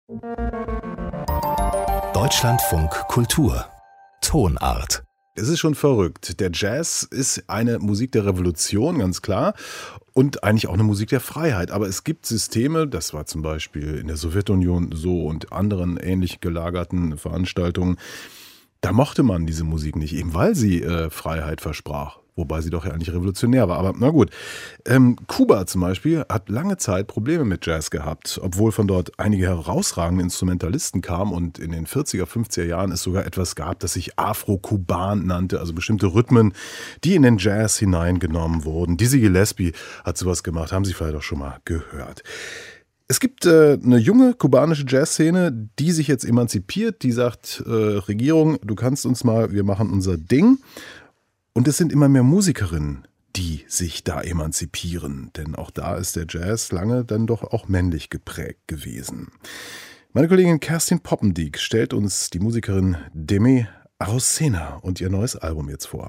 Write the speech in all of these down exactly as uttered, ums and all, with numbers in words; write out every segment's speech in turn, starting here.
Deutschlandfunk Kultur Tonart. Es ist schon verrückt. Der Jazz ist eine Musik der Revolution, ganz klar. Und eigentlich auch eine Musik der Freiheit. Aber es gibt Systeme, das war zum Beispiel in der Sowjetunion so und anderen ähnlich gelagerten Veranstaltungen, da mochte man diese Musik nicht, eben weil sie äh, Freiheit versprach. Wobei sie doch ja eigentlich revolutionär war. Aber na gut. Ähm, Kuba zum Beispiel hat lange Zeit Probleme mit Jazz gehabt, obwohl von dort einige herausragende Instrumentalisten kamen und in den vierziger, fünfziger Jahren es sogar etwas gab, das sich Afro-Kuban nannte, also bestimmte Rhythmen, die in den Jazz hineingenommen wurden. Dizzy Gillespie hat sowas gemacht, haben Sie vielleicht auch schon mal gehört. Es gibt äh, eine junge kubanische Jazzszene, die sich jetzt emanzipiert, die sagt, äh, Regierung, du kannst uns mal, wir machen unser Ding. Und es sind immer mehr Musikerinnen, die sich da emanzipieren. Denn auch da ist der Jazz lange dann doch auch männlich geprägt gewesen. Meine Kollegin Kerstin Poppendiek stellt uns die Musikerin Demi Arocena und ihr neues Album jetzt vor.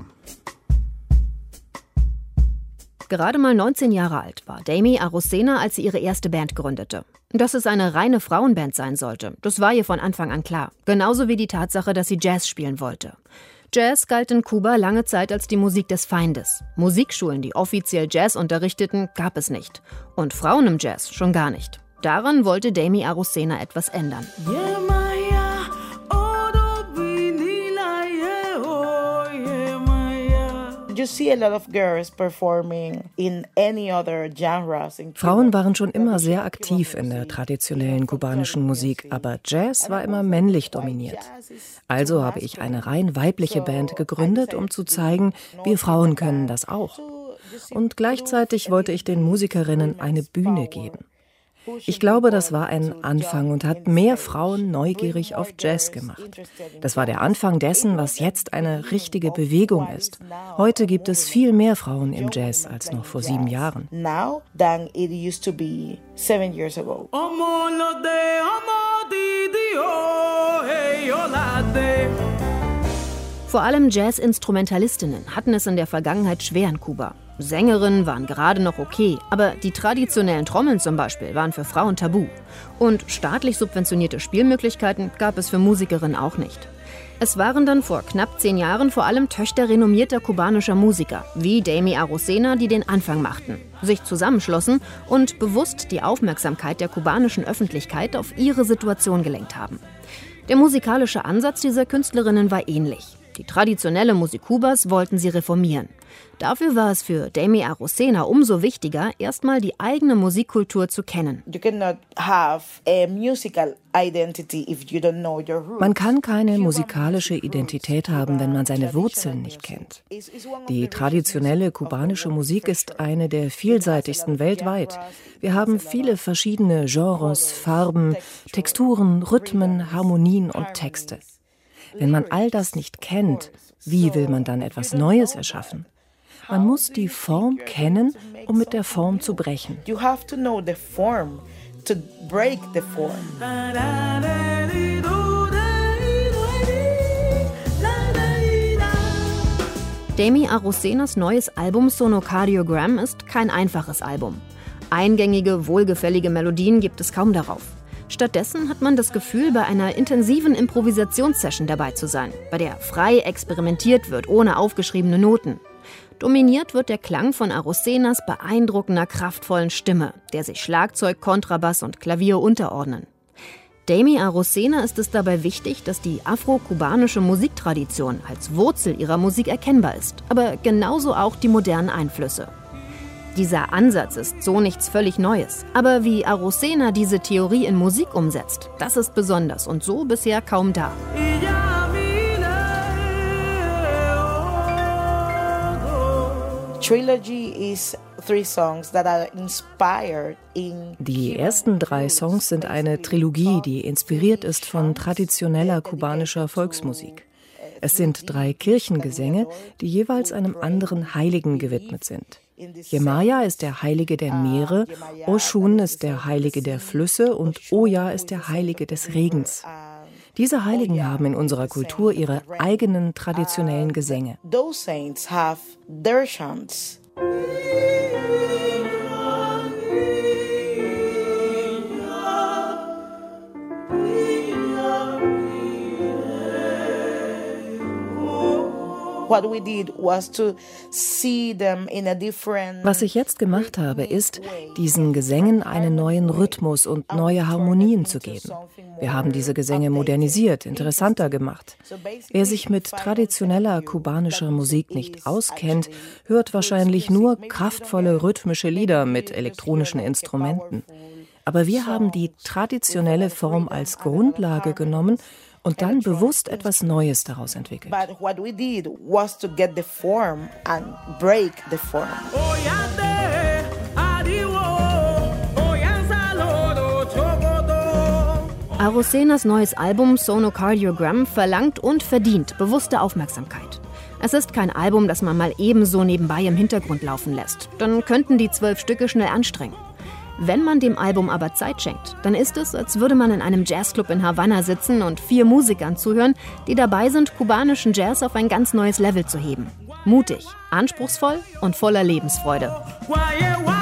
Gerade mal neunzehn Jahre alt war Demi Arocena, als sie ihre erste Band gründete. Dass es eine reine Frauenband sein sollte, das war ihr von Anfang an klar. Genauso wie die Tatsache, dass sie Jazz spielen wollte. Jazz galt in Kuba lange Zeit als die Musik des Feindes. Musikschulen, die offiziell Jazz unterrichteten, gab es nicht. Und Frauen im Jazz schon gar nicht. Daran wollte Demi Arocena etwas ändern. Frauen waren schon immer sehr aktiv in der traditionellen kubanischen Musik, aber Jazz war immer männlich dominiert. Also habe ich eine rein weibliche Band gegründet, um zu zeigen, wir Frauen können das auch. Und gleichzeitig wollte ich den Musikerinnen eine Bühne geben. Ich glaube, das war ein Anfang und hat mehr Frauen neugierig auf Jazz gemacht. Das war der Anfang dessen, was jetzt eine richtige Bewegung ist. Heute gibt es viel mehr Frauen im Jazz als noch vor sieben Jahren. Vor allem Jazz-Instrumentalistinnen hatten es in der Vergangenheit schwer in Kuba. Sängerinnen waren gerade noch okay, aber die traditionellen Trommeln zum Beispiel waren für Frauen tabu. Und staatlich subventionierte Spielmöglichkeiten gab es für Musikerinnen auch nicht. Es waren dann vor knapp zehn Jahren vor allem Töchter renommierter kubanischer Musiker, wie Demi Arocena, die den Anfang machten, sich zusammenschlossen und bewusst die Aufmerksamkeit der kubanischen Öffentlichkeit auf ihre Situation gelenkt haben. Der musikalische Ansatz dieser Künstlerinnen war ähnlich. Die traditionelle Musik Kubas wollten sie reformieren. Dafür war es für Demi Arocena umso wichtiger, erstmal die eigene Musikkultur zu kennen. Man kann keine musikalische Identität haben, wenn man seine Wurzeln nicht kennt. Die traditionelle kubanische Musik ist eine der vielseitigsten weltweit. Wir haben viele verschiedene Genres, Farben, Texturen, Rhythmen, Harmonien und Texte. Wenn man all das nicht kennt, wie will man dann etwas Neues erschaffen? Man muss die Form kennen, um mit der Form zu brechen. You have to know the form to break the form. Demi Arocenas neues Album Sonocardiogram ist kein einfaches Album. Eingängige, wohlgefällige Melodien gibt es kaum darauf. Stattdessen hat man das Gefühl, bei einer intensiven Improvisationssession dabei zu sein, bei der frei experimentiert wird, ohne aufgeschriebene Noten. Dominiert wird der Klang von Arocenas beeindruckender, kraftvollen Stimme, der sich Schlagzeug, Kontrabass und Klavier unterordnen. Demi Arocena ist es dabei wichtig, dass die afro-kubanische Musiktradition als Wurzel ihrer Musik erkennbar ist, aber genauso auch die modernen Einflüsse. Dieser Ansatz ist so nichts völlig Neues. Aber wie Arocena diese Theorie in Musik umsetzt, das ist besonders und so bisher kaum da. Die ersten drei Songs sind eine Trilogie, die inspiriert ist von traditioneller kubanischer Volksmusik. Es sind drei Kirchengesänge, die jeweils einem anderen Heiligen gewidmet sind. Yemaya ist der Heilige der Meere, Oshun ist der Heilige der Flüsse und Oya ist der Heilige des Regens. Diese Heiligen haben in unserer Kultur ihre eigenen traditionellen Gesänge. Was ich jetzt gemacht habe, ist, diesen Gesängen einen neuen Rhythmus und neue Harmonien zu geben. Wir haben diese Gesänge modernisiert, interessanter gemacht. Wer sich mit traditioneller kubanischer Musik nicht auskennt, hört wahrscheinlich nur kraftvolle rhythmische Lieder mit elektronischen Instrumenten. Aber wir haben die traditionelle Form als Grundlage genommen und dann bewusst etwas Neues daraus entwickelt. Arocenas neues Album Sonocardiogram verlangt und verdient bewusste Aufmerksamkeit. Es ist kein Album, das man mal ebenso nebenbei im Hintergrund laufen lässt. Dann könnten die zwölf Stücke schnell anstrengen. Wenn man dem Album aber Zeit schenkt, dann ist es, als würde man in einem Jazzclub in Havanna sitzen und vier Musikern zuhören, die dabei sind, kubanischen Jazz auf ein ganz neues Level zu heben. Mutig, anspruchsvoll und voller Lebensfreude.